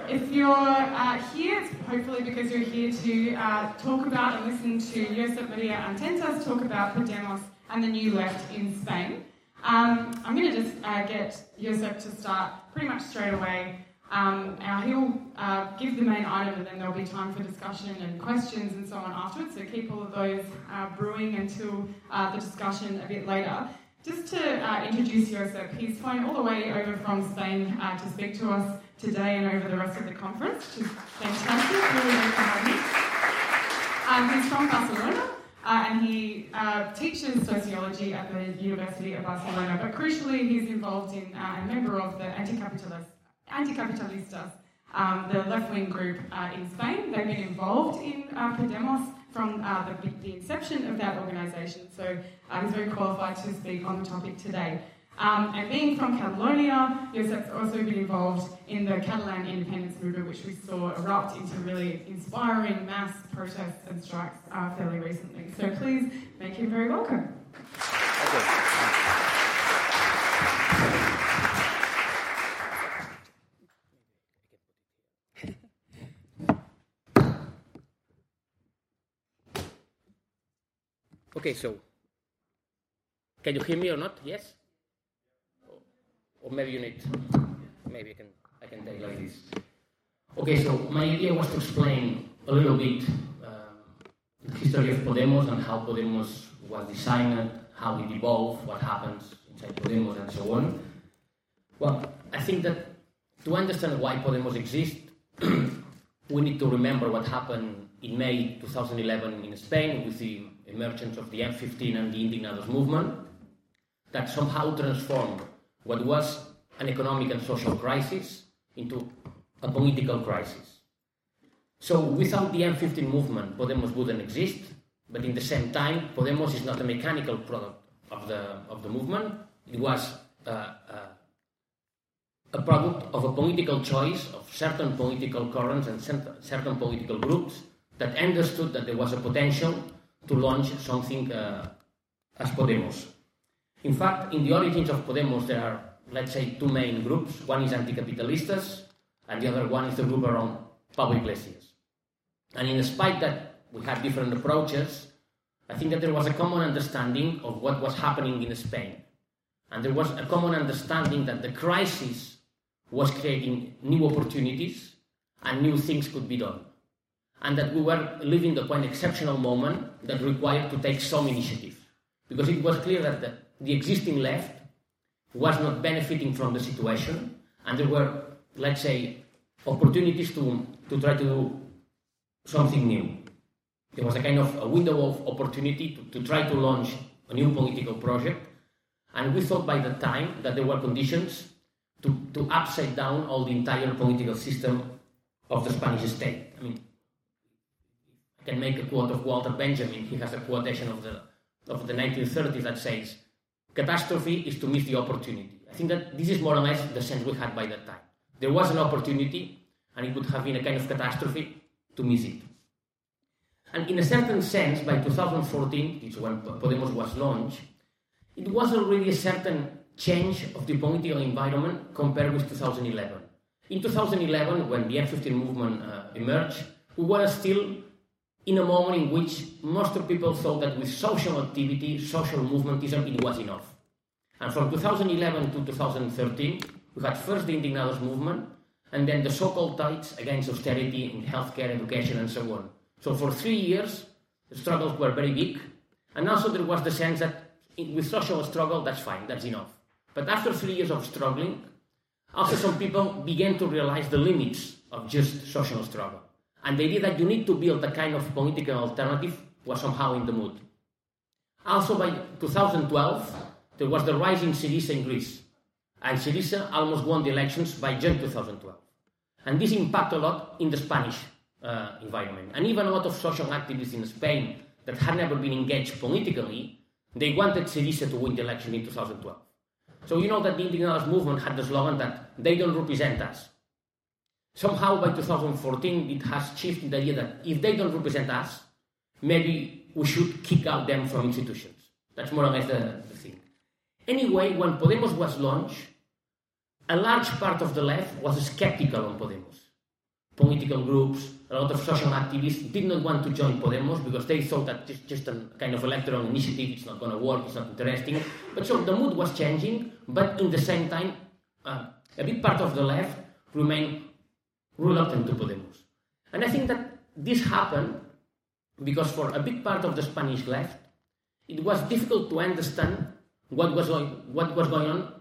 if you're here, it's hopefully because you're here to talk about and listen to Josep Maria Antentas talk about Podemos and the New Left in Spain. I'm going to just get Josep to start pretty much straight away. He'll give the main item and then there'll be time for discussion and questions and so on afterwards, so keep all of those brewing until the discussion a bit later. Just to introduce Josep, he's flown all the way over from Spain to speak to us today and over the rest of the conference, which is fantastic. Really nice to have him. He's from Barcelona and he teaches sociology at the University of Barcelona, but crucially he's involved in a member of the Anticapitalistas, the left-wing group in Spain. They've been involved in Podemos from the inception of that organisation, so he's very qualified to speak on the topic today. And being from Catalonia, Josep's also been involved in the Catalan independence movement, which we saw erupt into really inspiring mass protests and strikes fairly recently. So please make him very welcome. Okay, so can you hear me or not? Yes? Or maybe you need, maybe I can take like this. Okay, so my idea was to explain a little bit the history of Podemos and how Podemos was designed, how it evolved, what happens inside Podemos and so on. Well, I think that to understand why Podemos exists, we need to remember what happened in May 2011 in Spain with the emergence of the M15 and the Indignados movement that somehow transformed what was an economic and social crisis into a political crisis. So without the M15 movement, Podemos wouldn't exist, but in the same time, Podemos is not a mechanical product of the movement. It was a product of a political choice of certain political currents and certain political groups that understood that there was a potential to launch something as Podemos. In fact, in the origins of Podemos, there are, let's say, two main groups. One is Anticapitalistas, and the other one is the group around Pablo Iglesias. And in spite that we had different approaches, I think that there was a common understanding of what was happening in Spain. And there was a common understanding that the crisis was creating new opportunities and new things could be done. And that we were living a quite exceptional moment that required to take some initiative. Because it was clear that the existing left was not benefiting from the situation, and there were, let's say, opportunities to try to do something new. There was a kind of a window of opportunity to try to launch a new political project, and we thought by the time that there were conditions to upside down all the entire political system of the Spanish state. I mean, I can make a quote of Walter Benjamin. He has a quotation of the 1930s that says, "Catastrophe is to miss the opportunity." I think that this is more or less the sense we had by that time. There was an opportunity, and it would have been a kind of catastrophe to miss it. And in a certain sense, by 2014, which is when Podemos was launched, it was already a certain change of the political environment compared with 2011. In 2011, when the M15 movement emerged, we were still in a moment in which most of people thought that with social activity, social movementism, it was enough. And from 2011 to 2013, we had first the Indignados movement, and then the so-called tides against austerity in healthcare, education, and so on. So for 3 years, the struggles were very big, and also there was the sense that with social struggle, that's fine, that's enough. But after 3 years of struggling, also some people began to realize the limits of just social struggle. And the idea that you need to build a kind of political alternative was somehow in the mood. Also by 2012, there was the rise in Syriza in Greece. And Syriza almost won the elections by June 2012. And this impacted a lot in the Spanish environment. And even a lot of social activists in Spain that had never been engaged politically, they wanted Syriza to win the election in 2012. So you know that the Indignados movement had the slogan that they don't represent us. Somehow by 2014 it has shifted the idea that if they don't represent us, maybe we should kick out them from institutions. That's more or less the thing. Anyway, when Podemos was launched, a large part of the left was skeptical on Podemos. political groups, a lot of social activists did not want to join Podemos because they thought that it's just a kind of electoral initiative, it's not going to work, it's not interesting. But so the mood was changing, but in the same time, a big part of the left remained reluctant to Podemos. And I think that this happened because for a big part of the Spanish left, it was difficult to understand what was going on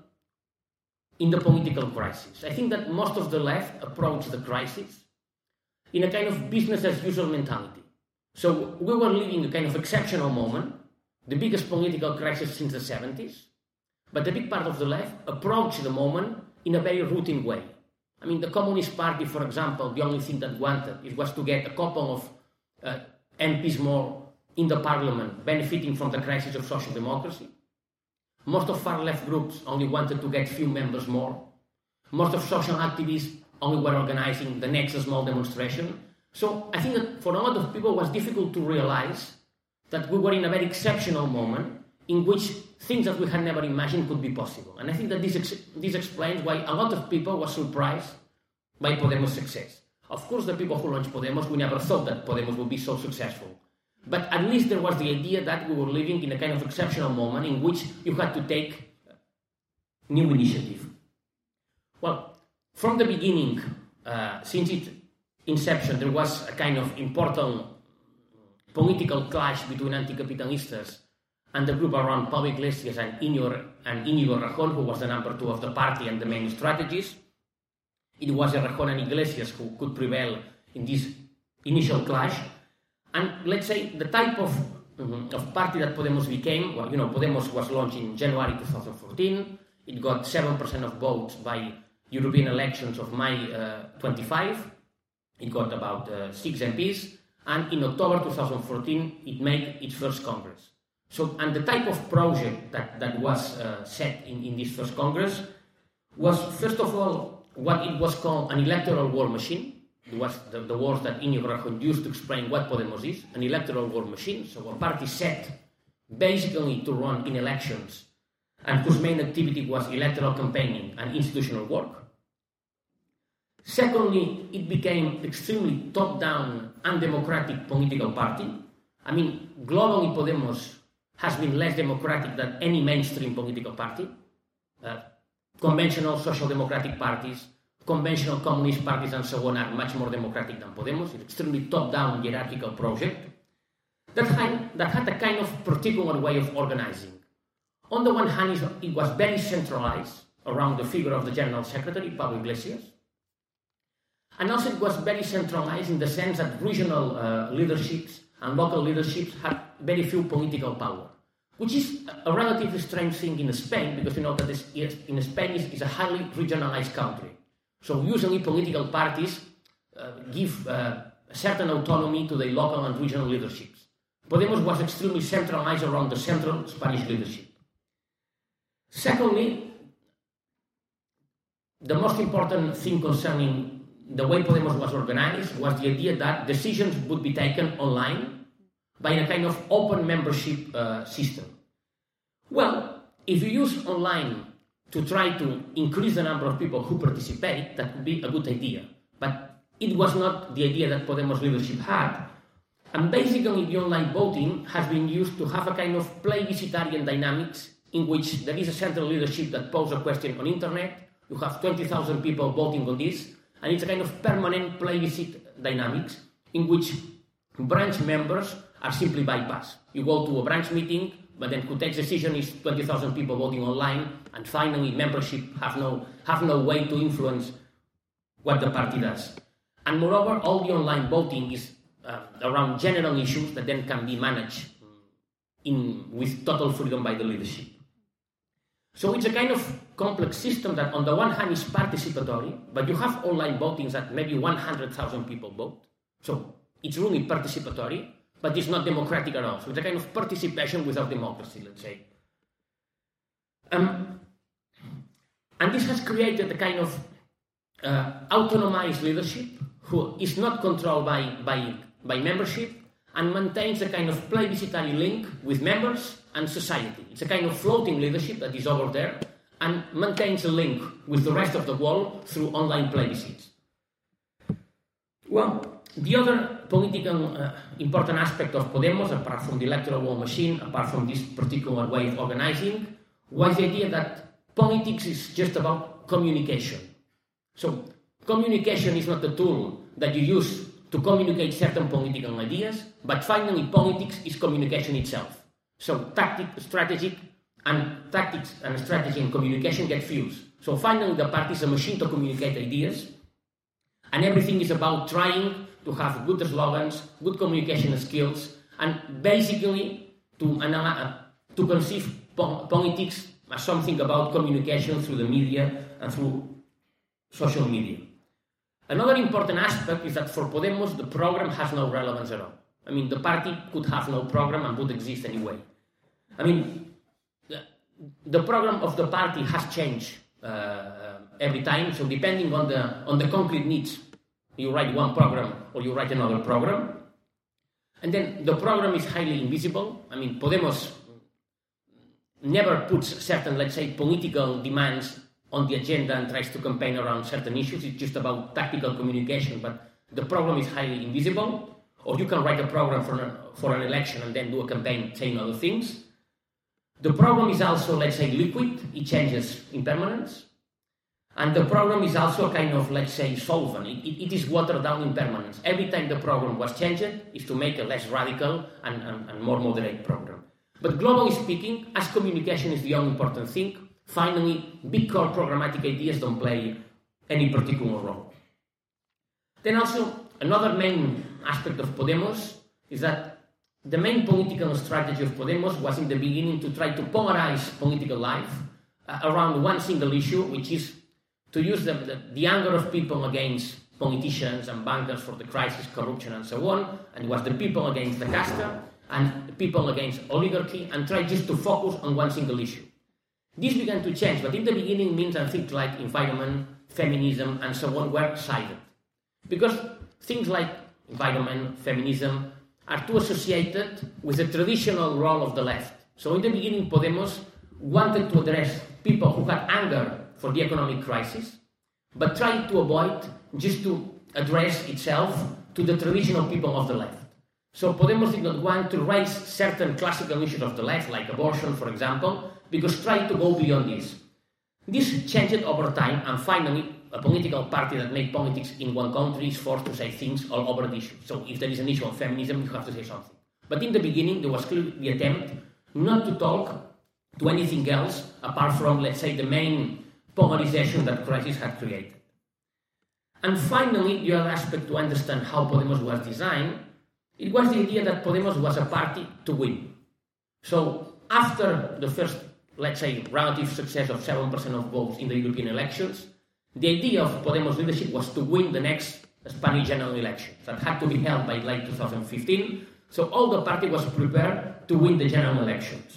in the political crisis. I think that most of the left approached the crisis in a kind of business as usual mentality. So we were living a kind of exceptional moment, the biggest political crisis since the 70s, but a big part of the left approached the moment in a very routine way. I mean, the Communist Party, for example, the only thing that wanted was to get a couple of MPs more in the parliament, benefiting from the crisis of social democracy. Most of far-left groups only wanted to get few members more. Most of social activists only were organizing the next small demonstration. So I think that for a lot of people it was difficult to realize that we were in a very exceptional moment in which things that we had never imagined could be possible. And I think that this explains why a lot of people were surprised by Podemos' success. Of course, the people who launched Podemos, we never thought that Podemos would be so successful. But at least there was the idea that we were living in a kind of exceptional moment in which you had to take new initiative. Well, from the beginning, since its inception, there was a kind of important political clash between anti-capitalistas and the group around Pablo Iglesias and Íñigo Errejón, who was the number 2 of the party and the main strategist. It was Errejón and Iglesias who could prevail in this initial clash. And let's say the type of party that Podemos became, well, Podemos was launched in January 2014. It got 7% of votes by European elections of May 25. It got about 6 MPs. And in October 2014, it made its first Congress. So, and the type of project that was set in this first Congress was, first of all, what it was called an electoral war machine. It was the words that Íñigo Errejón used to explain what Podemos is, an electoral war machine. So a party set basically to run in elections and whose main activity was electoral campaigning and institutional work. Secondly, it became extremely top-down, undemocratic political party. I mean, globally Podemos has been less democratic than any mainstream political party. Conventional social democratic parties, conventional communist parties and so on are much more democratic than Podemos. It's an extremely top-down hierarchical project that had a kind of particular way of organizing. On the one hand, it was very centralized around the figure of the General Secretary, Pablo Iglesias. And also it was very centralized in the sense that regional leaderships and local leaderships had very few political power, which is a relatively strange thing in Spain, because you know that in Spain is a highly regionalized country. So usually political parties give a certain autonomy to the local and regional leaderships. Podemos was extremely centralized around the central Spanish leadership. Secondly, the most important thing concerning the way Podemos was organized was the idea that decisions would be taken online by a kind of open membership system. Well, if you use online to try to increase the number of people who participate, that would be a good idea. But it was not the idea that Podemos leadership had. And basically the online voting has been used to have a kind of plebiscitarian dynamics in which there is a central leadership that poses a question on internet, you have 20,000 people voting on this, and it's a kind of permanent plebiscite dynamics in which branch members are simply bypassed. You go to a branch meeting, but then who takes decision is 20,000 people voting online, and finally membership have no way to influence what the party does. And moreover, all the online voting is around general issues that then can be managed with total freedom by the leadership. So it's a kind of complex system that on the one hand is participatory, but you have online voting that maybe 100,000 people vote. So it's really participatory, but it's not democratic at all. So it's a kind of participation without democracy, let's say. And this has created a kind of autonomized leadership who is not controlled by membership and maintains a kind of plebiscitary link with members and society. It's a kind of floating leadership that is over there and maintains a link with the rest of the world through online plebiscites. Well, the other political important aspect of Podemos, apart from the electoral war machine, apart from this particular way of organizing, was the idea that politics is just about communication. So, communication is not a tool that you use to communicate certain political ideas, but finally politics is communication itself. So, strategy and strategy and communication get fused. So finally the party is a machine to communicate ideas, and everything is about trying to have good slogans, good communication skills, and basically to conceive politics as something about communication through the media and through social media. Another important aspect is that for Podemos the program has no relevance at all. I mean, the party could have no program and would exist anyway. I mean, the program of the party has changed every time, so depending on the concrete needs, you write one program or you write another program. And then the program is highly invisible. I mean, Podemos never puts certain, let's say, political demands on the agenda and tries to campaign around certain issues. It's just about tactical communication, but the program is highly invisible. Or you can write a program for an election and then do a campaign saying other things. The program is also, let's say, liquid. It changes in permanence. And the program is also a kind of, let's say, solvent. It is watered down in permanence. Every time the program was changed, is to make a less radical and more moderate program. But globally speaking, as communication is the only important thing, finally, big core programmatic ideas don't play any particular role. Then also, another main aspect of Podemos is that the main political strategy of Podemos was in the beginning to try to polarize political life around one single issue, which is to use the anger of people against politicians and bankers for the crisis, corruption and so on, and it was the people against the casta and the people against oligarchy, and try just to focus on one single issue. This began to change, but in the beginning means that things like environment, feminism and so on were sided. Because things like environment, feminism are too associated with the traditional role of the left. So in the beginning, Podemos wanted to address people who had anger for the economic crisis, but tried to avoid just to address itself to the traditional people of the left. So Podemos did not want to raise certain classical issues of the left, like abortion, for example, because tried to go beyond this. This changed over time, and finally, a political party that makes politics in one country is forced to say things all over the issue. So if there is an issue of feminism, you have to say something. But in the beginning, there was clearly the attempt not to talk to anything else apart from, let's say, the main polarization that crisis had created. And finally, the other aspect to understand how Podemos was designed, it was the idea that Podemos was a party to win. So after the first, let's say, relative success of 7% of votes in the European elections, the idea of Podemos leadership was to win the next Spanish general elections that had to be held by late 2015. So all the party was prepared to win the general elections.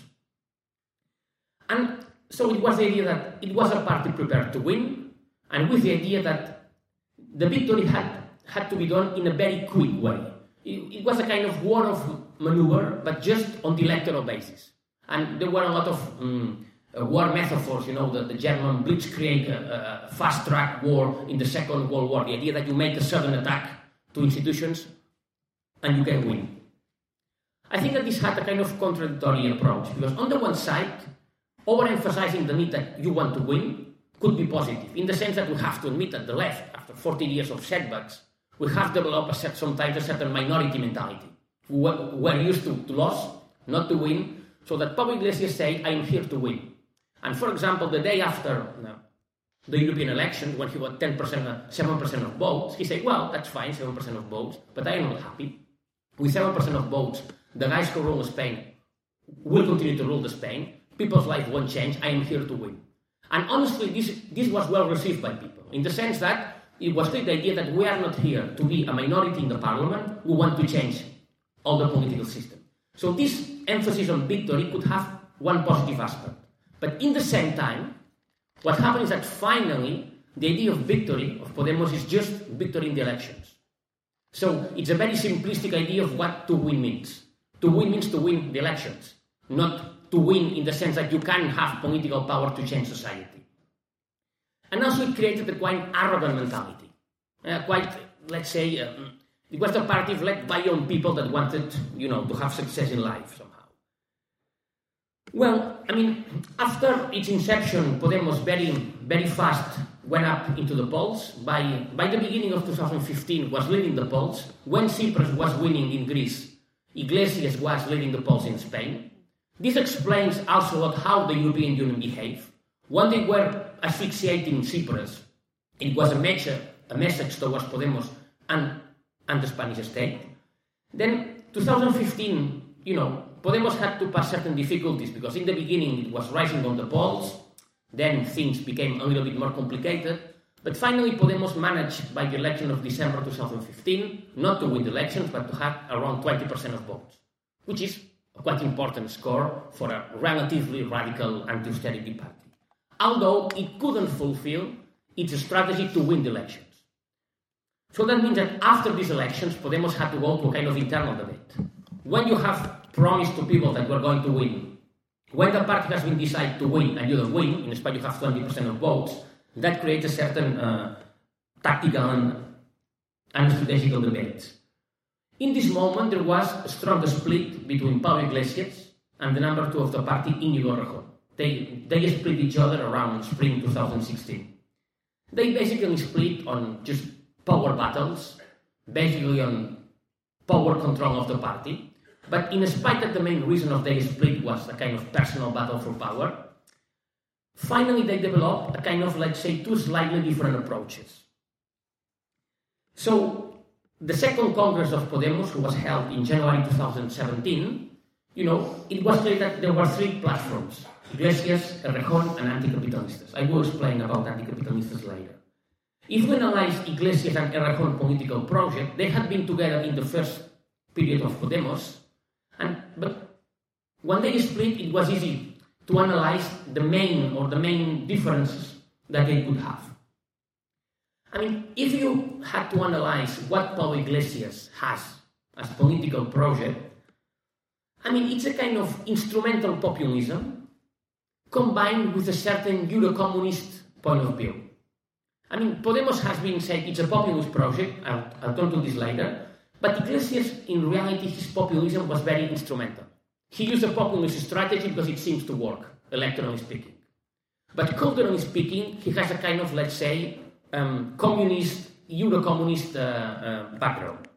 And so it was the idea that it was a party prepared to win, and with the idea that the victory had to be done in a very quick way. It was a kind of war of maneuver, but just on the electoral basis. And there were a lot of war metaphors, the German blitzkrieg, fast-track war in the Second World War, the idea that you make a sudden attack to institutions and you can win. I think that this had a kind of contradictory approach, because on the one side, overemphasizing the need that you want to win could be positive, in the sense that we have to admit that the left, after 40 years of setbacks, we have developed sometimes a certain minority mentality. We're used to lose, not to win, so that Pablo Iglesias say, I am here to win. And for example, the day after the European elections, when he got 7% of votes, he said, well, that's fine, 7% of votes, but I am not happy. With 7% of votes, the guys who rule Spain will continue to rule the Spain. People's life won't change. I am here to win. And honestly, this was well received by people, in the sense that it was the idea that we are not here to be a minority in the parliament who want to change all the political system. So this emphasis on victory could have one positive aspect. But in the same time, what happened is that finally, the idea of victory of Podemos is just victory in the elections. So it's a very simplistic idea of what to win means. To win means to win the elections, not to win in the sense that you can have political power to change society. And also it created a quite arrogant mentality, quite let's say, it was the party led by young people that wanted, to have success in life somehow. Well, I mean, after its inception, Podemos very, very fast went up into the polls. By the beginning of 2015, was leading the polls. When Tsipras was winning in Greece, Iglesias was leading the polls in Spain. This explains also a lot how the European Union behaved. When they were asphyxiating Tsipras, it was a message towards Podemos and the Spanish state. Then 2015, Podemos had to pass certain difficulties because in the beginning it was rising on the polls, then things became a little bit more complicated, but finally Podemos managed by the election of December 2015 not to win the elections but to have around 20% of votes, which is a quite important score for a relatively radical anti-austerity party, although it couldn't fulfill its strategy to win the elections. So that means that after these elections, Podemos had to go to a kind of internal debate. When you have promised to people that you are going to win, when the party has been decided to win and you don't win, in Spain you have 20% of votes, that creates a certain tactical and strategical debate. In this moment, there was a strong split between Pablo Iglesias and the number 2 of the party, Íñigo Errejón. They split each other around spring 2016. They basically split on just power battles, basically on power control of the party. But in spite that the main reason of their split was a kind of personal battle for power, finally they developed a kind of, let's say, two slightly different approaches. So the second Congress of Podemos, who was held in January 2017, it was clear that there were three platforms: Iglesias, Errejón, and Anticapitalistas. I will explain about Anticapitalistas later. If we analyze Iglesias and Errejón political project, they had been together in the first period of Podemos, but when they split, it was easy to analyze the main differences that they could have. I mean, if you had to analyze what Pablo Iglesias has as political project, I mean, it's a kind of instrumental populism combined with a certain Euro-communist point of view. I mean, Podemos has been said it's a populist project, I'll come to this later, but Iglesias, in reality, his populism was very instrumental. He used a populist strategy because it seems to work, electorally speaking. But culturally speaking, he has a kind of, let's say, communist, Euro-communist background.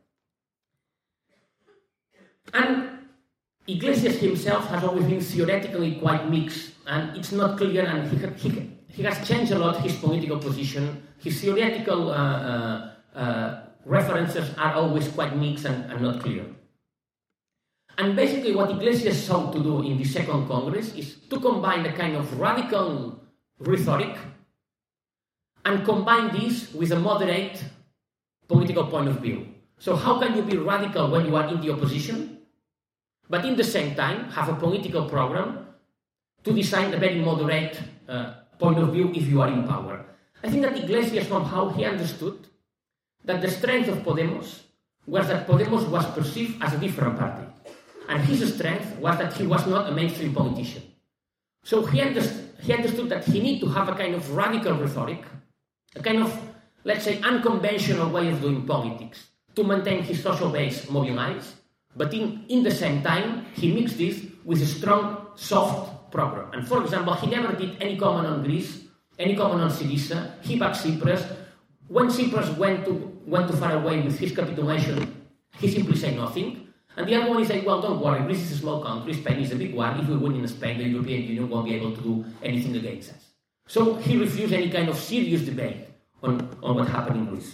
And Iglesias himself has always been theoretically quite mixed, and it's not clear, and he has changed a lot his political position. His theoretical references are always quite mixed and not clear. And basically what Iglesias sought to do in the second Congress is to combine a kind of radical rhetoric and combine this with a moderate political point of view. So how can you be radical when you are in the opposition, but in the same time have a political program to design a very moderate point of view if you are in power? I think that Iglesias somehow he understood that the strength of Podemos was that Podemos was perceived as a different party. And his strength was that he was not a mainstream politician. So he understood that he needed to have a kind of radical rhetoric, a kind of, let's say, unconventional way of doing politics to maintain his social base mobilized, but in the same time, he mixed this with a strong, soft program. And for example, he never did any comment on Greece, any comment on Syriza. He backed Tsipras. When Tsipras went too far away with his capitulation, he simply said nothing. And the other one is like, well, don't worry, Greece is a small country, Spain is a big one. If we win in Spain, the European Union won't be able to do anything against us. So he refused any kind of serious debate on what happened in Greece.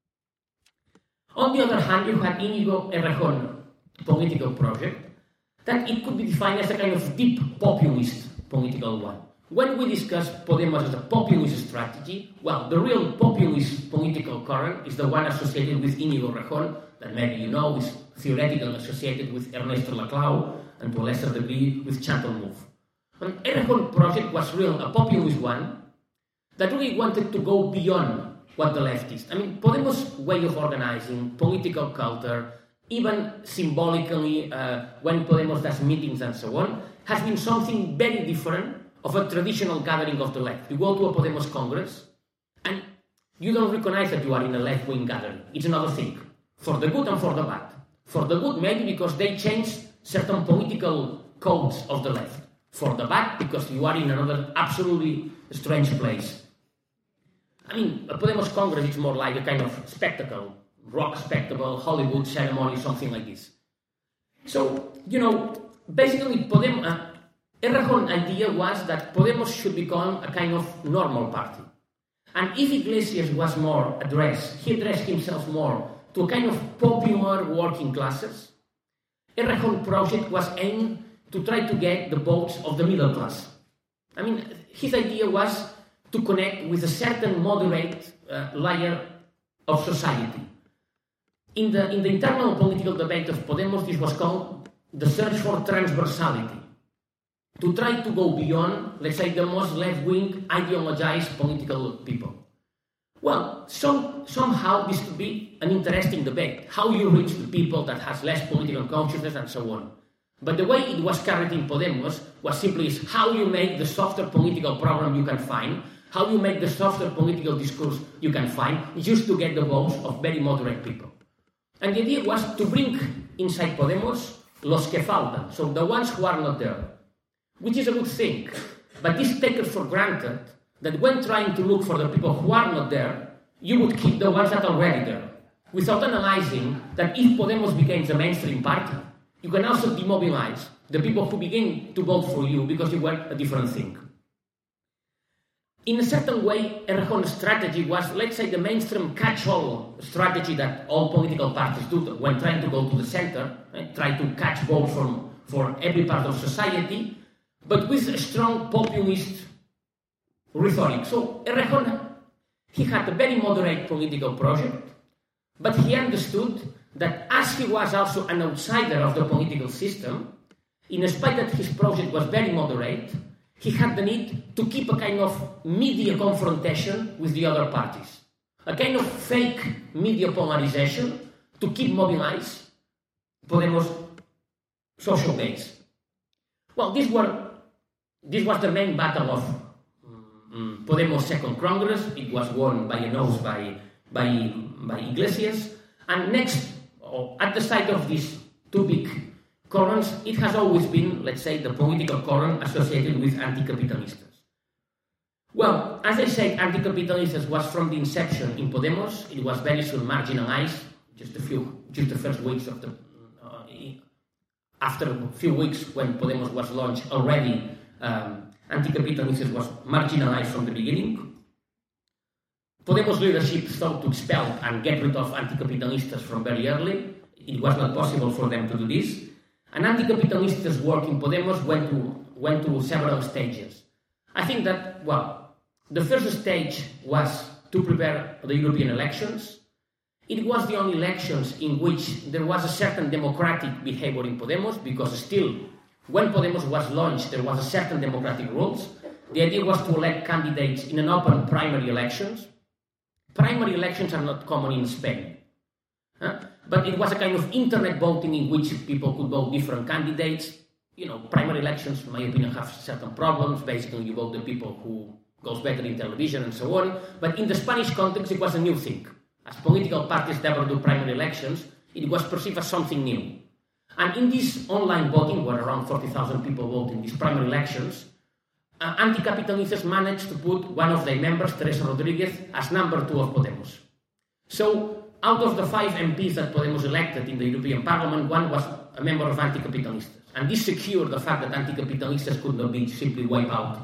On the other hand, you had Íñigo Errejón political project that it could be defined as a kind of deep populist political one. When we discuss Podemos as a populist strategy, well, the real populist political current is the one associated with Íñigo Errejón, that maybe you know is theoretically associated with Ernesto Laclau, and to a lesser degree with Chantal Mouffe. And Errejón project was a populist one that really wanted to go beyond what the left is. I mean, Podemos' way of organizing, political culture, even symbolically, when Podemos does meetings and so on, has been something very different of a traditional gathering of the left. You go to a Podemos Congress, and you don't recognize that you are in a left-wing gathering. It's another thing, for the good and for the bad. For the good, maybe because they change certain political codes of the left. For the bad, because you are in another absolutely strange place. I mean, a Podemos Congress is more like a kind of spectacle, rock spectacle, Hollywood ceremony, something like this. So, basically, Errejón idea was that Podemos should become a kind of normal party. And if Iglesias was more addressed, he addressed himself more to a kind of popular working classes. Errejón project was aimed to try to get the votes of the middle class. I mean, his idea was to connect with a certain moderate layer of society. In the internal political debate of Podemos, this was called the search for transversality. To try to go beyond, let's say, the most left-wing, ideologized political people. Well, somehow this could be an interesting debate. How you reach the people that has less political consciousness and so on. But the way it was carried in Podemos was simply how you make the softer political program you can find, how you make the softer political discourse you can find, just to get the votes of very moderate people. And the idea was to bring inside Podemos los que faltan, so the ones who are not there. Which is a good thing, but this takes for granted that when trying to look for the people who are not there, you would keep the ones that are already there, without analyzing that if Podemos becomes a mainstream party, you can also demobilize the people who begin to vote for you because you were a different thing. In a certain way, Errejón's strategy was, let's say, the mainstream catch-all strategy that all political parties do when trying to go to the center, try to catch votes for every part of society, but with a strong populist rhetoric. So Errejón, he had a very moderate political project, but he understood that as he was also an outsider of the political system, in spite that his project was very moderate, he had the need to keep a kind of media confrontation with the other parties. A kind of fake media polarization to keep mobilized Podemos' social base. Well, this was the main battle of Podemos' second Congress. It was won by a nose by Iglesias. And next, at the side of these two big currents, it has always been, let's say, the political current associated with anti-capitalistas. Well, as I said, anti-capitalistas was from the inception in Podemos. It was very soon marginalized. Just the first weeks of the after a few weeks when Podemos was launched already, anti-capitalistas was marginalized from the beginning. Podemos leadership sought to expel and get rid of anti-capitalistas from very early. It was not possible for them to do this. And anti-capitalistas work in Podemos went to several stages. I think that, well, the first stage was to prepare the European elections. It was the only elections in which there was a certain democratic behavior in Podemos, because still, when Podemos was launched, there was a certain democratic rules. The idea was to elect candidates in an open primary elections. Primary elections are not common in Spain. But it was a kind of internet voting in which people could vote different candidates. Primary elections, in my opinion, have certain problems. Basically, you vote the people who goes better in television and so on. But in the Spanish context, it was a new thing. As political parties never do primary elections, it was perceived as something new. And in this online voting, where around 40,000 people vote in these primary elections, anti-capitalistas managed to put one of their members, Teresa Rodriguez, as number 2 of Podemos. So, out of the 5 MPs that Podemos elected in the European Parliament, one was a member of anti-capitalistas. And this secured the fact that anti-capitalistas could not be simply wiped out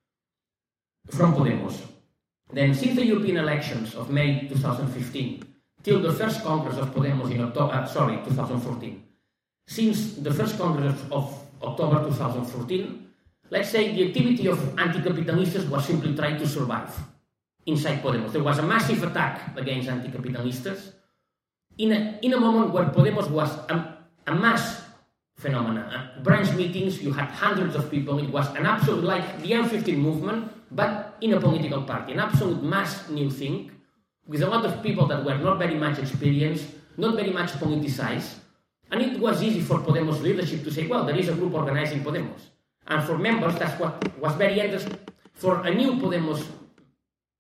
from Podemos. Then, since the European elections of May 2015 till the first Congress of Podemos in 2014, since the first Congress of October 2014, let's say the activity of anti-capitalistas was simply trying to survive inside Podemos. There was a massive attack against anti-capitalistas in a moment where Podemos was a mass phenomenon. Branch meetings, you had hundreds of people. It was an absolute, like the M15 movement, but in a political party, an absolute mass new thing, with a lot of people that were not very much experienced, not very much politicized, and it was easy for Podemos leadership to say, well, there is a group organizing Podemos. And for members, that's what was very interesting. For a new Podemos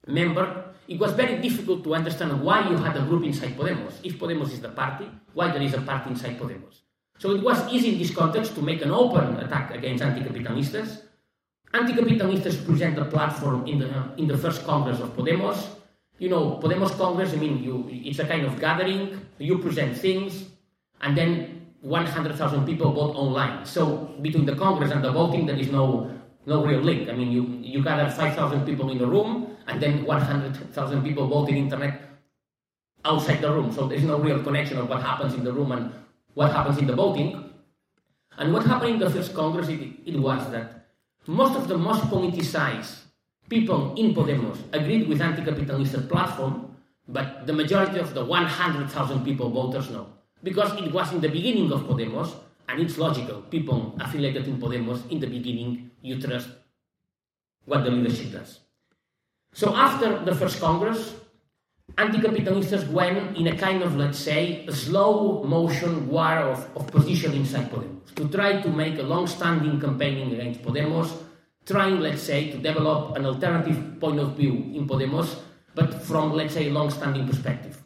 member, it was very difficult to understand why you had a group inside Podemos. If Podemos is the party, why there is a party inside Podemos? So it was easy in this context to make an open attack against anticapitalistas. Anticapitalistas present a platform in the first Congress of Podemos. You know, Podemos Congress, it's a kind of gathering, you present things, and then 100,000 people vote online. So between the Congress and the voting, there is no real link. You gather 5,000 people in the room, and then 100,000 people vote in internet outside the room. So there is no real connection of what happens in the room and what happens in the voting. And what happened in the first Congress, it was that most of the most politicized people in Podemos agreed with anti-capitalist platform, but the majority of the 100,000 people voters no. Because it was in the beginning of Podemos, and it's logical, people affiliated in Podemos, in the beginning, you trust what the leadership does. So after the first Congress, anti-capitalistas went in a kind of, let's say, a slow motion war of position inside Podemos, to try to make a long-standing campaigning against Podemos, trying, let's say, to develop an alternative point of view in Podemos, but from, let's say, a long-standing perspective.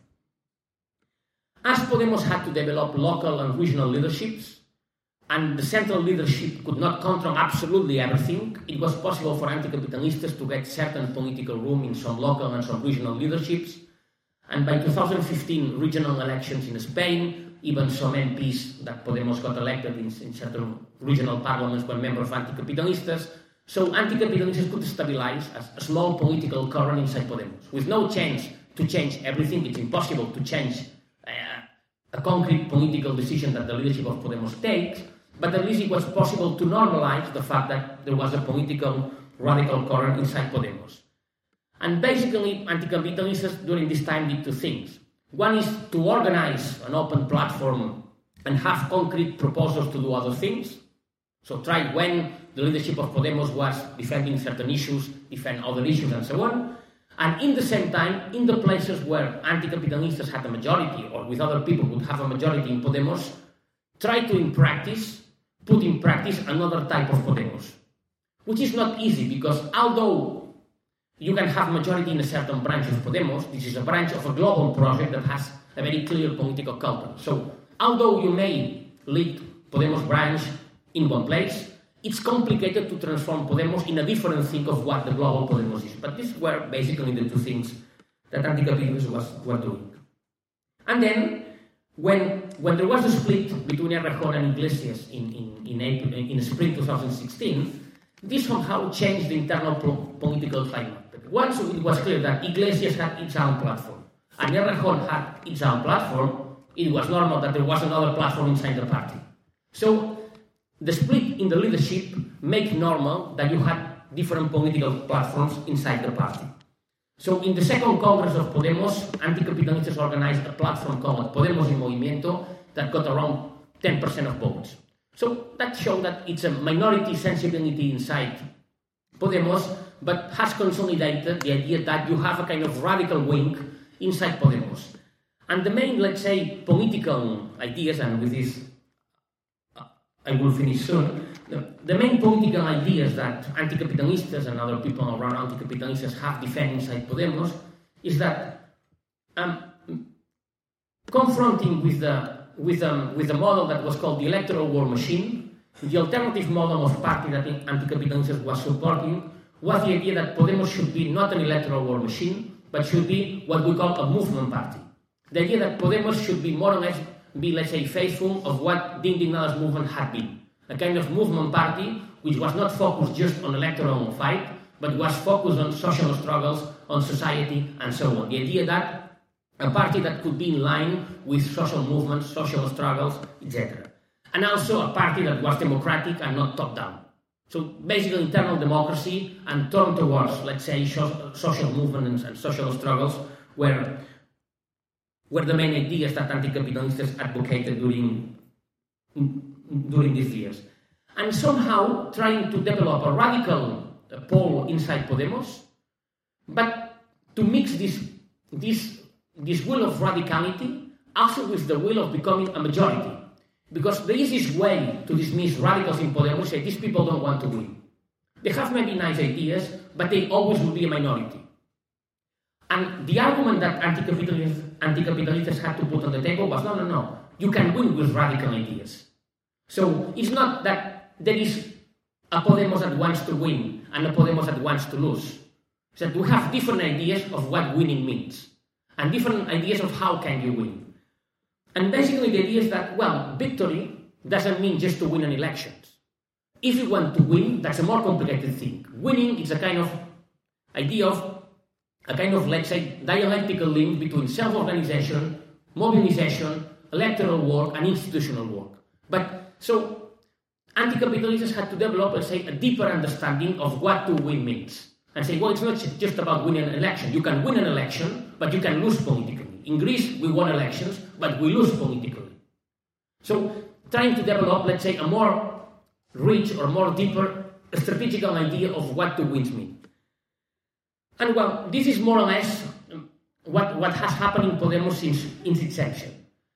As Podemos had to develop local and regional leaderships, and the central leadership could not control absolutely everything, it was possible for anti-capitalistas to get certain political room in some local and some regional leaderships. And by 2015 regional elections in Spain, even some MPs that Podemos got elected in certain regional parliaments were members of anti-capitalistas. So anti-capitalistas could stabilize as a small political current inside Podemos. With no chance to change everything, it's impossible to change a concrete political decision that the leadership of Podemos takes, but at least it was possible to normalize the fact that there was a political radical current inside Podemos. And basically, anti-capitalistas during this time did two things. One is to organize an open platform and have concrete proposals to do other things. So try, when the leadership of Podemos was defending certain issues, defend other issues and so on. And in the same time, in the places where anti-capitalistas had a majority, or with other people would have a majority in Podemos, try to put in practice another type of Podemos. Which is not easy, because although you can have majority in a certain branch of Podemos, this is a branch of a global project that has a very clear political culture. So although you may lead Podemos branch in one place, it's complicated to transform Podemos in a different thing of what the global Podemos is. But these were basically the two things that anti-capitalism were doing. And then, when there was a split between Errejón and Iglesias in spring 2016, this somehow changed the internal political climate. Once it was clear that Iglesias had its own platform and Errejón had its own platform, it was normal that there was another platform inside the party. So the split in the leadership made normal that you had different political platforms inside the party. So in the second Congress of Podemos, anti-capitalistas organized a platform called Podemos en Movimiento that got around 10% of votes. So that showed that it's a minority sensibility inside Podemos, but has consolidated the idea that you have a kind of radical wing inside Podemos. And the main, let's say, political ideas, and with this I will finish soon, the main political ideas that anti-capitalistas and other people around anti-capitalistas have defended inside Podemos is that confronting with the model that was called the electoral war machine, the alternative model of party that anti-capitalistas was supporting was the idea that Podemos should be not an electoral war machine, but should be what we call a movement party. The idea that Podemos should be more or less let's say, faithful of what the Indignadas movement had been. A kind of movement party which was not focused just on electoral fight, but was focused on social struggles, on society, and so on. The idea that a party that could be in line with social movements, social struggles, etc. And also a party that was democratic and not top-down. So basically internal democracy and turn towards, let's say, social movements and social struggles were the main ideas that anti-capitalistas advocated during these years. And somehow trying to develop a radical pole inside Podemos, but to mix this will of radicality also with the will of becoming a majority. Because the easiest way to dismiss radicals in Podemos is say these people don't want to win. They have maybe nice ideas, but they always will be a minority. And the argument that anti-capitalists had to put on the table was, no, you can win with radical ideas. So it's not that there is a Podemos that wants to win and a Podemos that wants to lose. It's that we have different ideas of what winning means and different ideas of how can you win. And basically the idea is that, well, victory doesn't mean just to win an election. If you want to win, that's a more complicated thing. Winning is a kind of idea of let's say, dialectical link between self-organization, mobilization, electoral work, and institutional work. But so anti-capitalists had to develop, let's say, a deeper understanding of what to win means. And say, well, it's not just about winning an election. You can win an election, but you can lose politically. In Greece, we won elections, but we lose politically. So trying to develop, let's say, a more rich or more deeper strategical idea of what to win mean. And well, this is more or less what has happened in Podemos since its inception.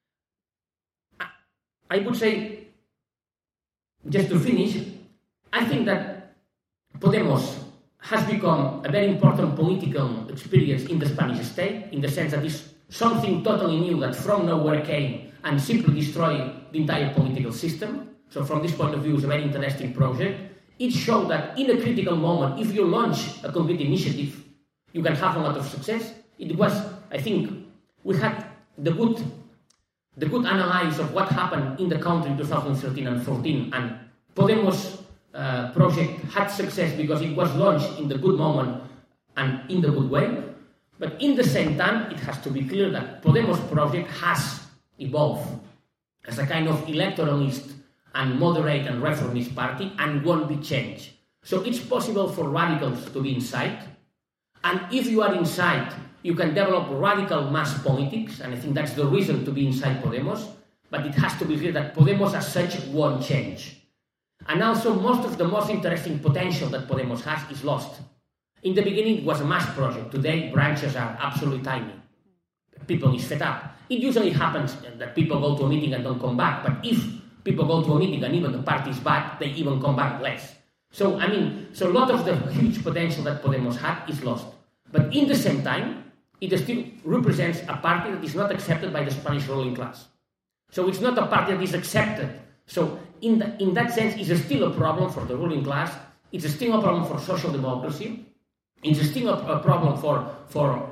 I would say, just to finish, I think that Podemos has become a very important political experience in the Spanish state, in the sense that it's something totally new that from nowhere came and simply destroyed the entire political system. So from this point of view, it's a very interesting project. It showed that in a critical moment, if you launch a concrete initiative, you can have a lot of success. It was, I think, we had the good analysis of what happened in the country in 2013 and 14, and Podemos project had success because it was launched in the good moment and in the good way. But in the same time, it has to be clear that Podemos project has evolved as a kind of electoralist and moderate and reformist party and won't be changed. So it's possible for radicals to be inside. And if you are inside, you can develop radical mass politics, and I think that's the reason to be inside Podemos, but it has to be clear that Podemos as such won't change. And also, most of the most interesting potential that Podemos has is lost. In the beginning, it was a mass project. Today, branches are absolutely tiny. People is fed up. It usually happens that people go to a meeting and don't come back, but if people go to a meeting and even the party is back, they even come back less. So a lot of the huge potential that Podemos had is lost. But in the same time, it still represents a party that is not accepted by the Spanish ruling class. So it's not a party that is accepted. So in that sense, it's still a problem for the ruling class. It's still a problem for social democracy. It's still a problem for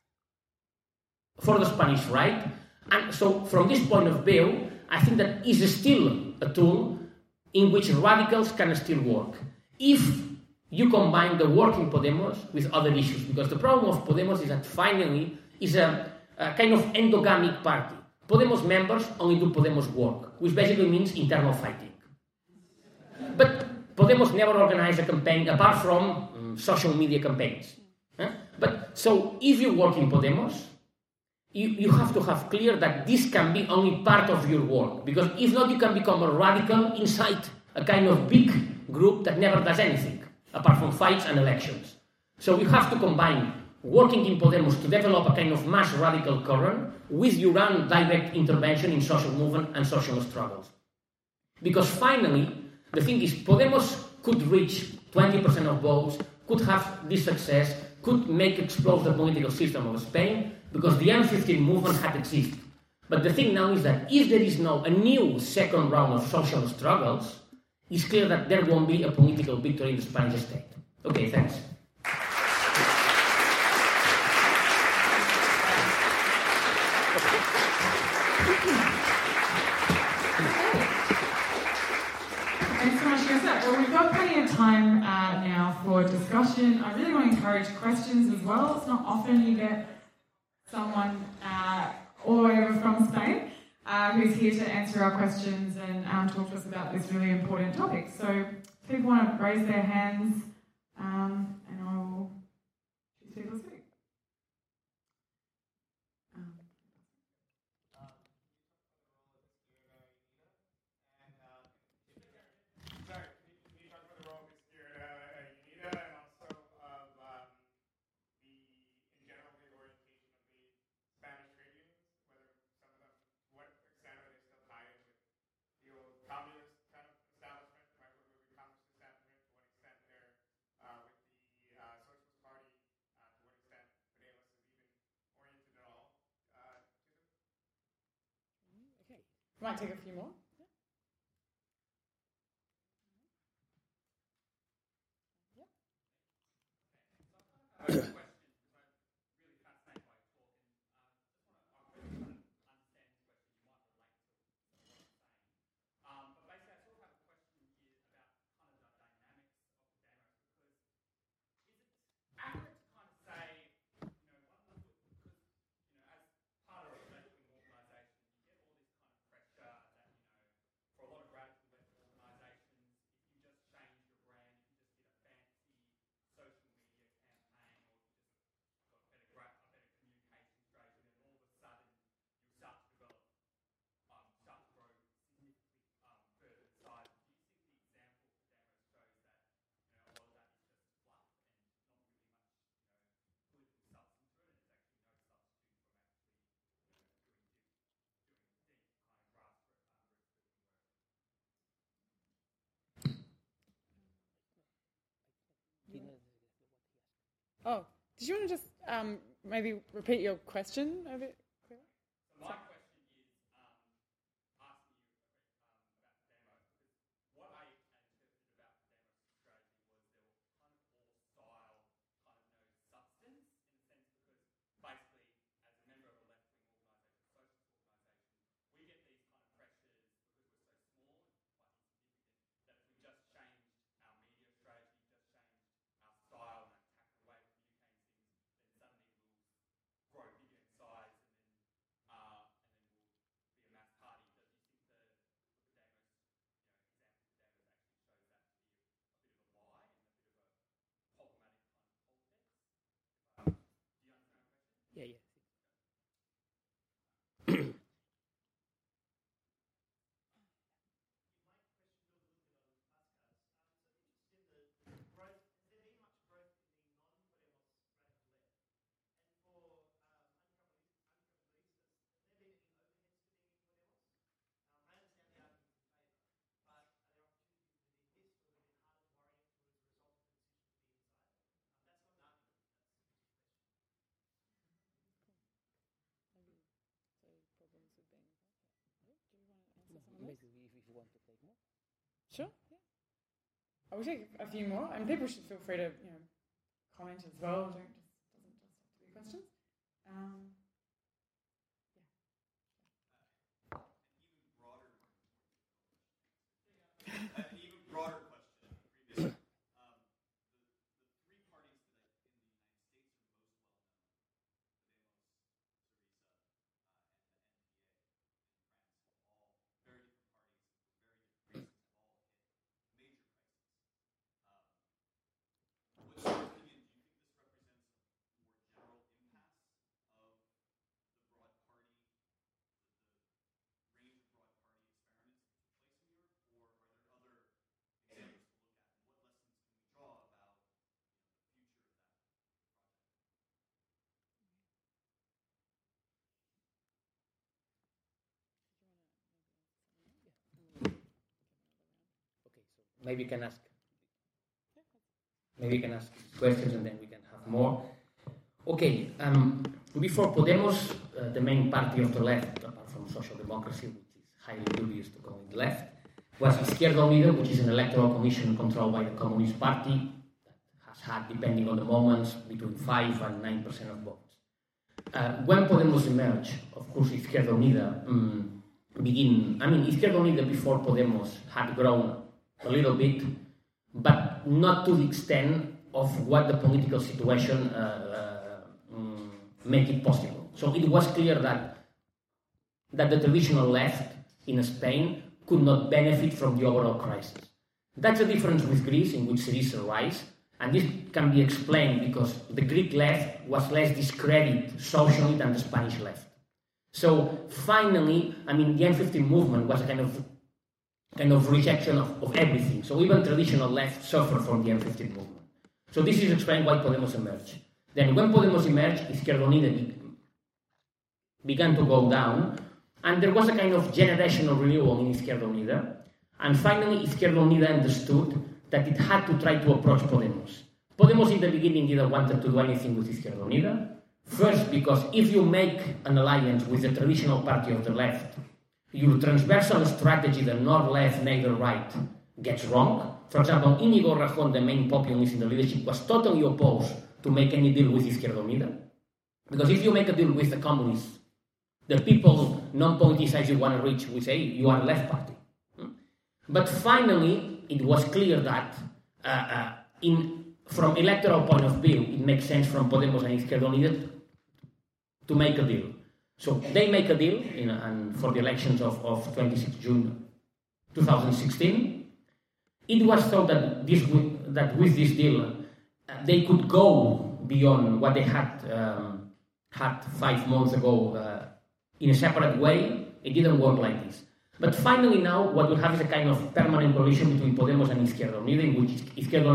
the Spanish right. And so from this point of view, I think that is still a tool in which radicals can still work. If you combine the working Podemos with other issues, because the problem of Podemos is that finally is a kind of endogamic party. Podemos members only do Podemos work, which basically means internal fighting. But Podemos never organized a campaign apart from social media campaigns. But so if you work in Podemos, you have to have clear that this can be only part of your work, because if not, you can become a radical inside a kind of big group that never does anything apart from fights and elections. So you have to combine working in Podemos to develop a kind of mass radical current with your own direct intervention in social movement and social struggles. Because finally, the thing is, Podemos could reach 20% of votes, could have this success, could make explode the political system of Spain, because the M15 movement had existed. But the thing now is that if there is now a new second round of social struggles, it's clear that there won't be a political victory in the Spanish state. Okay, thanks. Thanks so much, Josep. Well, we've got plenty of time now for discussion. I really want to encourage questions as well. It's not often you get someone all over from Spain who's here to answer our questions and talk to us about this really important topic. So if people want to raise their hands, and I will choose people to speak. Might take a few more. Oh, did you want to just maybe repeat your question a bit clearer? My question is asking you about Podemos, because what I interpreted about Podemos' strategy was they were kind of all style, kind of no substance, in a sense, because basically, as a member of a left-wing organisation, socialist organisation, we get these kind of pressures because we're so small and quite insignificant, that if we just changed our media strategy, just changed our style and attack away from UK and things, then suddenly we'll grow bigger in size and then we'll be a mass party. Do you think the Podemos, example of Podemos actually shows that to be a bit of a lie and a bit of a problematic kind of politics? Do you understand my question? Yeah. Basically, if you want to take more. Sure. Yeah. I will take a few more, and people should feel free to comment as well. Doesn't just have to be questions. An even broader question previously. The three parties that in the United States are most well known, Podemos, Syriza, and the NPA in France, all very different parties for very different reasons, have all hit major crises. What sort of opinion do you think this represents a more general impasse of the broad party, the range of broad party experiments that took place in Europe, or are there other examples to look at? And what lessons can we draw about the future of that project? Okay, so maybe you can ask questions and then we can have more. Okay, before Podemos, the main party of the left, apart from Social Democracy, which is highly dubious to call it left, was Izquierda Unida, which is an electoral commission controlled by the Communist Party that has had, depending on the moments, between 5 and 9% of votes. When Podemos emerged, of course, Izquierda Unida Izquierda Unida before Podemos had grown a little bit, but not to the extent of what the political situation make it possible. So it was clear that the traditional left in Spain could not benefit from the overall crisis. That's the difference with Greece, in which Syriza rise, and this can be explained because the Greek left was less discredited socially than the Spanish left. So finally, the M15 movement was a kind of rejection of everything. So even traditional left suffered from the M15 movement. So this is explained why Podemos emerged. Then when Podemos emerged, Izquierda Unida began to go down, and there was a kind of generational renewal in Izquierda Unida. And finally, Izquierda Unida understood that it had to try to approach Podemos. Podemos in the beginning didn't want to do anything with Izquierda Unida. First, because if you make an alliance with the traditional party of the left, your transversal strategy, the nor left, neither right, gets wrong. For example, Íñigo Errejón, the main populist in the leadership, was totally opposed to make any deal with Izquierda Unida. Because if you make a deal with the communists, the people, non-politicized you want to reach, we say, you are a left party. But finally, it was clear that from electoral point of view, it makes sense from Podemos and Izquierda Unida to make a deal. So they make a deal for the elections of 26 June 2016. It was thought that with this deal, they could go beyond what they had 5 months ago in a separate way. It didn't work like this. But finally now, what we have is a kind of permanent coalition between Podemos and Izquierda Unida, in which Izquierda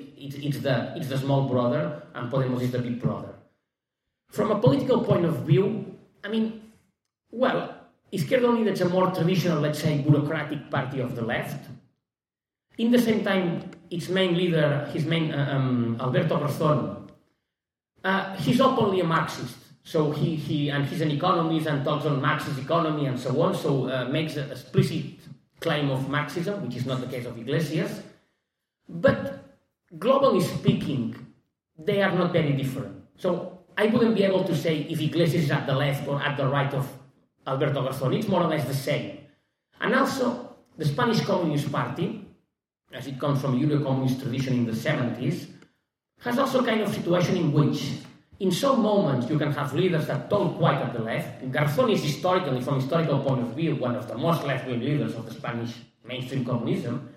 Unida it's the small brother and Podemos is the big brother. From a political point of view, I mean, well, Izquierda Unida is a more traditional, let's say, bureaucratic party of the left. In the same time, its main leader, Alberto Garzón, he's openly a Marxist. So he's an economist and talks on Marxist economy and so on, so makes an explicit claim of Marxism, which is not the case of Iglesias. But globally speaking, they are not very different. So I wouldn't be able to say if Iglesias is at the left or at the right of Alberto Garzón. It's more or less the same. And also, the Spanish Communist Party, as it comes from Euro-communist tradition in the 70s, has also a kind of situation in which, in some moments, you can have leaders that don't quite at the left. Garzón is historically, from historical point of view, one of the most left-wing leaders of the Spanish mainstream communism.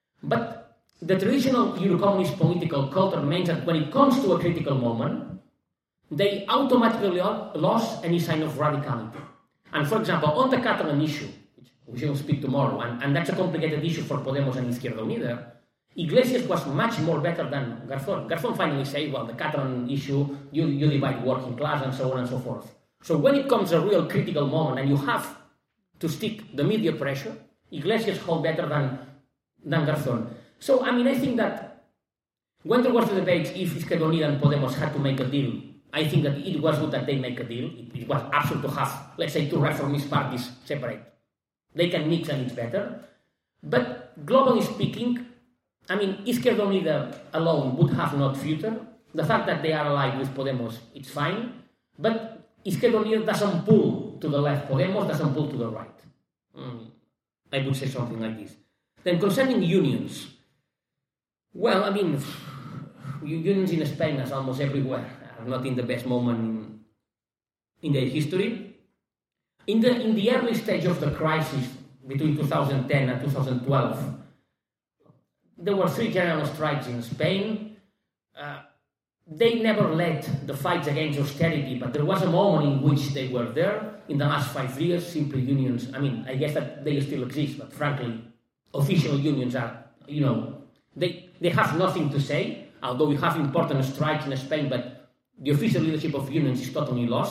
But the traditional Euro-communist political culture means that when it comes to a critical moment, they automatically lost any sign of radicality. And for example, on the Catalan issue, which we will speak tomorrow, and that's a complicated issue for Podemos and Izquierda Unida, Iglesias was much more better than Garzón. Garzón finally said, well, the Catalan issue, you divide working class and so on and so forth. So when it comes a real critical moment and you have to stick the media pressure, Iglesias hold better than Garzón. So, I mean, I think that when there was the debate if Izquierda Unida and Podemos had to make a deal, I think that it was good that they make a deal. It was absurd to have, let's say, two reformist parties separate. They can mix and it's better. But globally speaking, I mean, Izquierda Unida alone would have no future. The fact that they are allied with Podemos, it's fine. But Izquierda Unida doesn't pull to the left. Podemos doesn't pull to the right. I would say something like this. Then concerning unions, well, I mean, unions in Spain, as almost everywhere, are not in the best moment in their history. In the early stage of the crisis, between 2010 and 2012, there were 3 general strikes in Spain. They never led the fights against austerity, but there was a moment in which they were there. In the last 5 years, simply unions, I mean, I guess that they still exist, but frankly, official unions are, they have nothing to say, although we have important strikes in Spain, but the official leadership of unions is totally lost.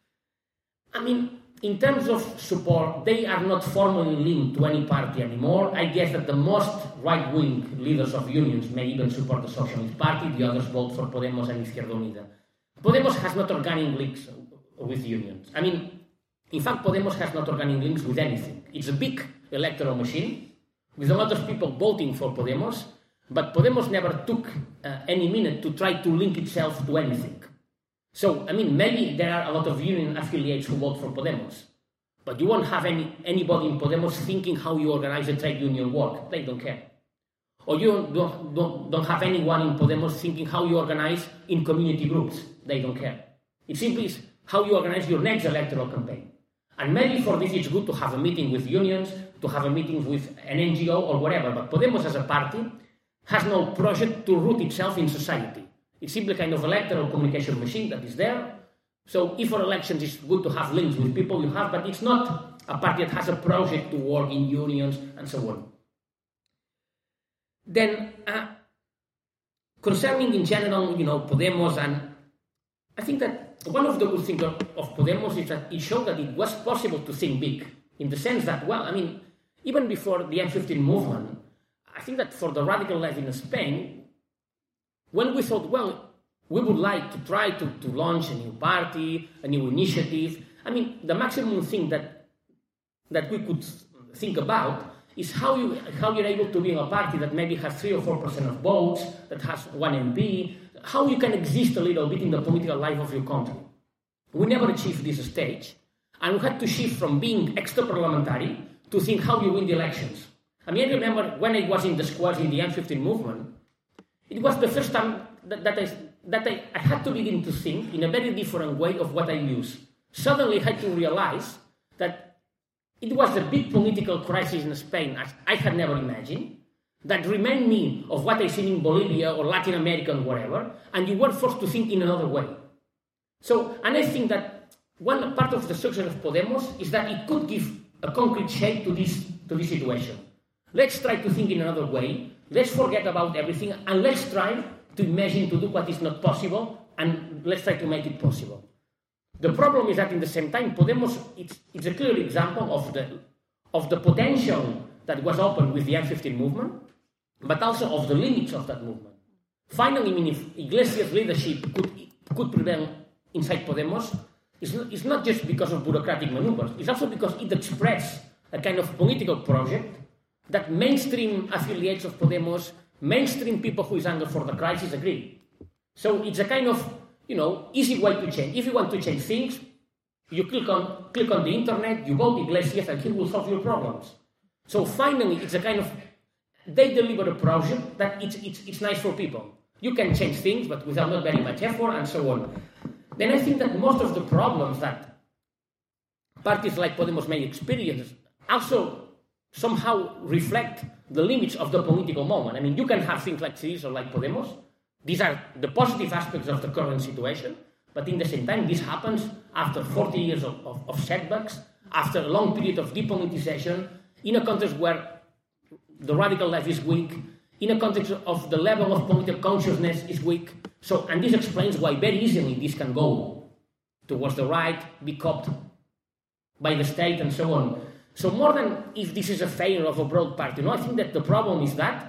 I mean, in terms of support, they are not formally linked to any party anymore. I guess that the most right-wing leaders of unions may even support the Socialist Party, the others vote for Podemos and Izquierda Unida. Podemos has not organic links with unions. I mean, in fact, Podemos has not organic links with anything. It's a big electoral machine, with a lot of people voting for Podemos, but Podemos never took any minute to try to link itself to anything. So, I mean, maybe there are a lot of union affiliates who vote for Podemos, but you won't have anybody in Podemos thinking how you organize a trade union work. They don't care. Or you don't have anyone in Podemos thinking how you organize in community groups. They don't care. It simply is how you organize your next electoral campaign. And maybe for this it's good to have a meeting with unions, to have a meeting with an NGO or whatever, but Podemos as a party has no project to root itself in society. It's simply a kind of electoral communication machine that is there. So if for elections it's good to have links with people you have, but it's not a party that has a project to work in unions and so on. Then, concerning in general, Podemos, and I think that one of the good things of Podemos is that it showed that it was possible to think big, in the sense that, well, I mean, even before the M15 movement, I think that for the radical left in Spain, when we thought, well, we would like to try to launch a new party, a new initiative, I mean, the maximum thing that that we could think about is how you're able to be in a party that maybe has 3 or 4% of votes, that has 1 MP, how you can exist a little bit in the political life of your country. We never achieved this stage, and we had to shift from being extra-parliamentary to think how you win the elections. I mean, I remember when I was in the squares in the M15 movement, it was the first time that I had to begin to think in a very different way of what I use. Suddenly I had to realize that it was a big political crisis in Spain as I had never imagined, that reminded me of what I seen in Bolivia or Latin America or wherever, and you were forced to think in another way. So, and I think that one part of the success of Podemos is that it could give a concrete shape to this situation. Let's try to think in another way, let's forget about everything, and let's try to imagine to do what is not possible, and let's try to make it possible. The problem is that in the same time, Podemos, it's a clear example of the potential that was opened with the M15 movement, but also of the limits of that movement. Finally, I mean, if Iglesias' leadership could prevail inside Podemos, it's not just because of bureaucratic maneuvers, it's also because it expresses a kind of political project that mainstream affiliates of Podemos, mainstream people who is angry for the crisis agree. So it's a kind of, easy way to change. If you want to change things, you click on the internet, you vote Iglesias, and he will solve your problems. So finally, it's a kind of, they deliver a project that it's nice for people. You can change things, but without not very much effort, and so on. Then I think that most of the problems that parties like Podemos may experience also somehow reflect the limits of the political moment. I mean, you can have things like Syriza or like Podemos. These are the positive aspects of the current situation, but in the same time, this happens after 40 years of setbacks, after a long period of depoliticization, in a context where the radical left is weak, in a context of the level of political consciousness is weak. So, and this explains why very easily this can go towards the right, be coopted by the state, and so on. So more than if this is a failure of a broad party, I think that the problem is that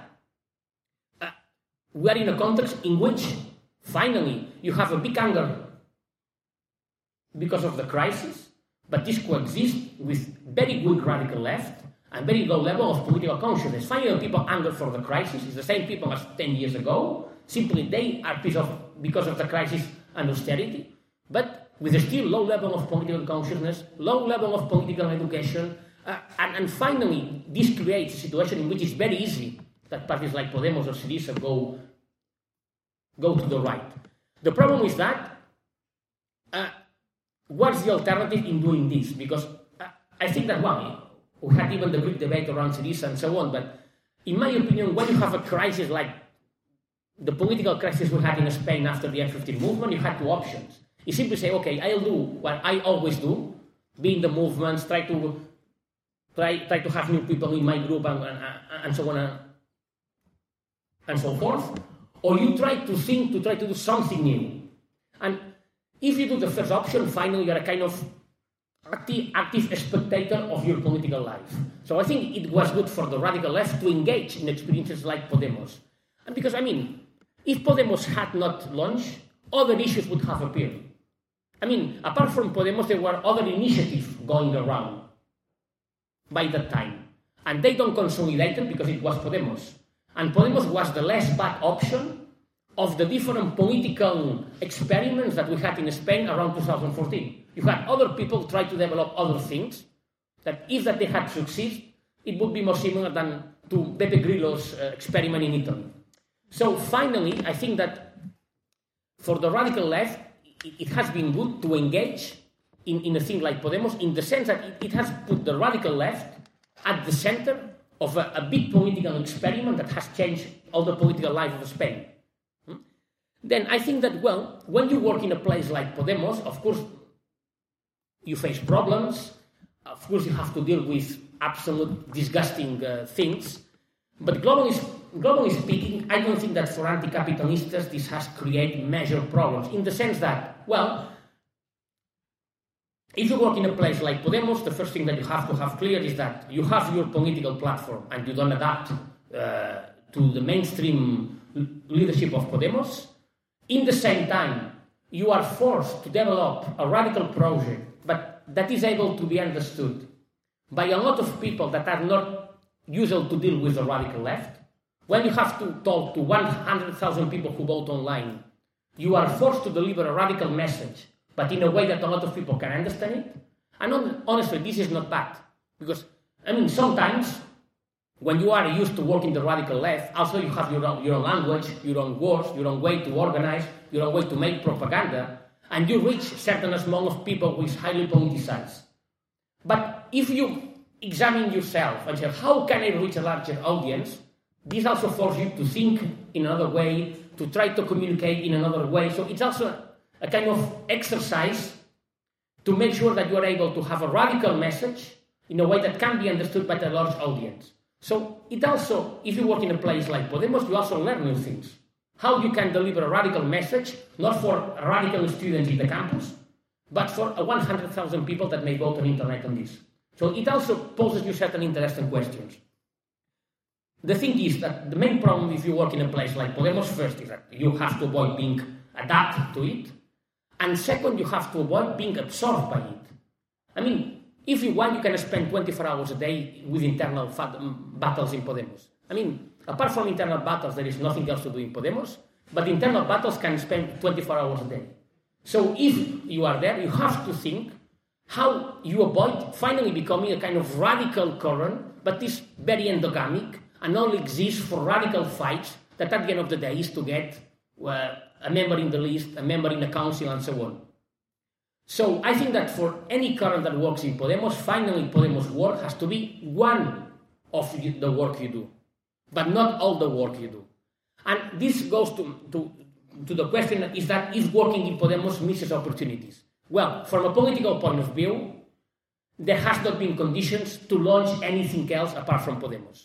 we are in a context in which, finally, you have a big anger because of the crisis, but this coexists with very good radical left and very low level of political consciousness. Finally, people anger for the crisis. It's the same people as 10 years ago. Simply, they are pissed off because of the crisis and austerity, but with a still low level of political consciousness, low level of political education, and finally, this creates a situation in which it's very easy that parties like Podemos or Syriza go to the right. The problem is that what's the alternative in doing this? Because I think that, we had even the Greek debate around Syriza and so on, but in my opinion, when you have a crisis like the political crisis we had in Spain after the M15 movement, you had 2 options. You simply say, okay, I'll do what I always do, be in the movements, try to have new people in my group and so on and so forth, or you try to do something new. And if you do the first option, finally you're a kind of active spectator of your political life. So I think it was good for the radical left to engage in experiences like Podemos. And because, if Podemos had not launched, other issues would have appeared. Apart from Podemos, there were other initiatives going around by that time. And they don't consolidate it because it was Podemos. And Podemos was the less bad option of the different political experiments that we had in Spain around 2014. You had other people try to develop other things that if they had succeeded, it would be more similar than to Beppe Grillo's experiment in Italy. So finally, I think that for the radical left, it has been good to engage in a thing like Podemos, in the sense that it has put the radical left at the center of a big political experiment that has changed all the political life of Spain. Then I think that, when you work in a place like Podemos, of course, you face problems. Of course, you have to deal with absolute disgusting things. But globally speaking, I don't think that for anti-capitalistas this has created major problems, in the sense that, if you work in a place like Podemos, the first thing that you have to have clear is that you have your political platform and you don't adapt to the mainstream leadership of Podemos. In the same time, you are forced to develop a radical project, but that is able to be understood by a lot of people that are not usual to deal with the radical left. When you have to talk to 100,000 people who vote online, you are forced to deliver a radical message, but in a way that a lot of people can understand it. And honestly, this is not bad. Because, sometimes when you are used to working the radical left, also you have your own language, your own words, your own way to organize, your own way to make propaganda, and you reach certain amount of people who is highly politicized. But if you examine yourself and say, how can I reach a larger audience? This also forces you to think in another way, to try to communicate in another way. So it's also a kind of exercise to make sure that you are able to have a radical message in a way that can be understood by a large audience. So it also, if you work in a place like Podemos, you also learn new things. How you can deliver a radical message, not for radical students in the campus, but for 100,000 people that may vote on internet on this. So it also poses you certain interesting questions. The thing is that the main problem if you work in a place like Podemos, first is that you have to avoid being adapted to it, and second, you have to avoid being absorbed by it. If you want, you can spend 24 hours a day with internal battles in Podemos. Apart from internal battles, there is nothing else to do in Podemos, but internal battles can spend 24 hours a day. So if you are there, you have to think how you avoid finally becoming a kind of radical current, but is very endogamic and only exists for radical fights that at the end of the day is to get a member in the list, a member in the council, and so on. So I think that for any current that works in Podemos, finally Podemos' work has to be one of the work you do, but not all the work you do. And this goes to the question, is that if working in Podemos misses opportunities? Well, from a political point of view, there has not been conditions to launch anything else apart from Podemos.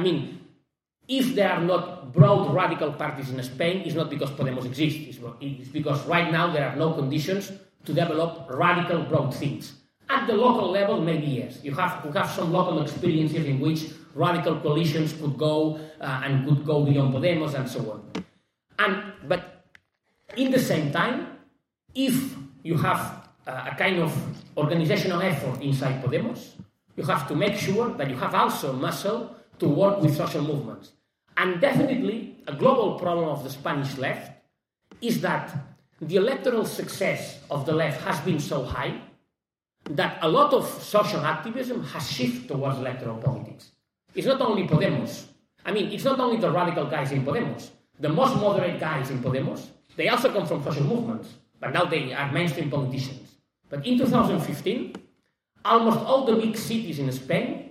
If there are not broad radical parties in Spain, it's not because Podemos exists. It's because right now there are no conditions to develop radical broad things. At the local level, maybe yes. You have to have some local experiences in which radical coalitions could go and could go beyond Podemos and so on. But in the same time, if you have a kind of organizational effort inside Podemos, you have to make sure that you have also muscle to work with social movements. And definitely, a global problem of the Spanish left is that the electoral success of the left has been so high that a lot of social activism has shifted towards electoral politics. It's not only Podemos. It's not only the radical guys in Podemos. The most moderate guys in Podemos, they also come from social movements, but now they are mainstream politicians. But in 2015, almost all the big cities in Spain,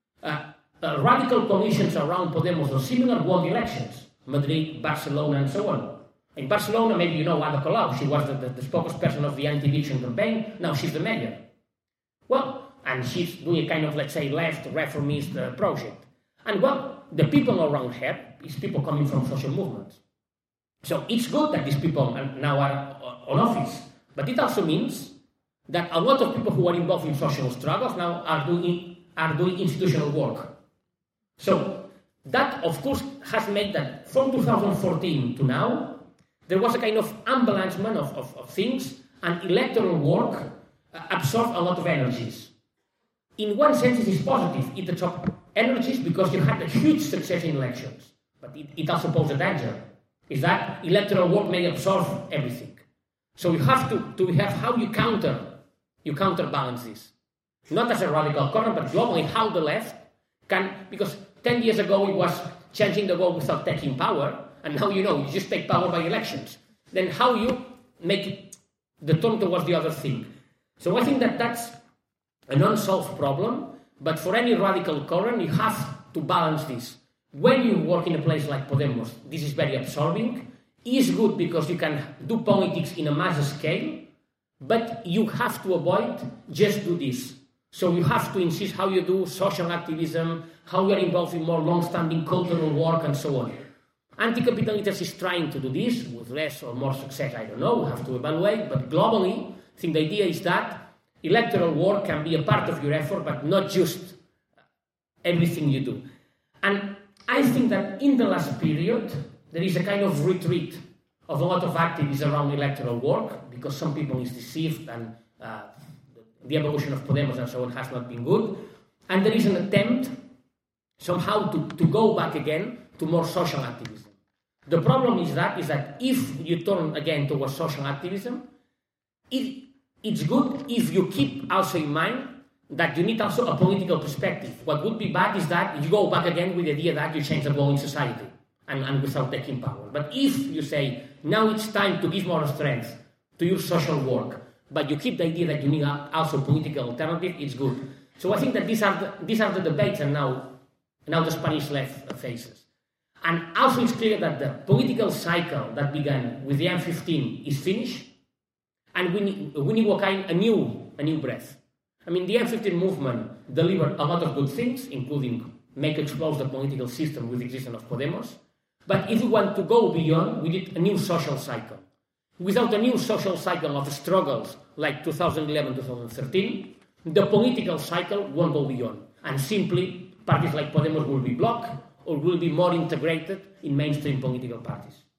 radical coalitions around Podemos or similar won the elections. Madrid, Barcelona, and so on. In Barcelona, maybe you know Ada Colau. She was the spokesperson of the anti-eviction campaign. Now she's the mayor. Well, and she's doing a kind of, let's say, left reformist project. And well, the people around her is people coming from social movements. So it's good that these people now are on office. But it also means that a lot of people who are involved in social struggles now are doing institutional work. So that, of course, has made that from 2014 to now, there was a kind of unbalancement of things, and electoral work absorbed a lot of energies. In one sense, it is positive. It absorbed energies because you had a huge success in elections. But it also poses a danger, is that electoral work may absorb everything. So you have to have how you counterbalance this. Not as a radical current, but globally how the left can, because 10 years ago it was changing the world without taking power, and now you just take power by elections. Then how you make it the turn towards the other thing. So I think that that's an unsolved problem, but for any radical current, you have to balance this. When you work in a place like Podemos, this is very absorbing. It's good because you can do politics in a mass scale, but you have to avoid just do this. So you have to insist how you do social activism, how you are involved in more long-standing cultural work, and so on. Anti-capitalism is trying to do this with less or more success, I don't know, we have to evaluate, but globally, I think the idea is that electoral work can be a part of your effort, but not just everything you do. And I think that in the last period, there is a kind of retreat of a lot of activists around electoral work, because some people is deceived and the evolution of Podemos and so on has not been good. and there is an attempt somehow to go back again to more social activism. The problem is that if you turn again towards social activism, it's good if you keep also in mind that you need also a political perspective. What would be bad is that you go back again with the idea that you change the world in society and without taking power. But if you say, now it's time to give more strength to your social work, but you keep the idea that you need also political alternative, it's good. So I think that these are the debates and now the Spanish left faces. And also it's clear that the political cycle that began with the M15 is finished, and we need a new breath. I mean, the M15 movement delivered a lot of good things, including make explode the political system with the existence of Podemos. But if we want to go beyond, we need a new social cycle. Without a new social cycle of struggles like 2011-2013, the political cycle won't go beyond. And simply, parties like Podemos will be blocked or will be more integrated in mainstream political parties.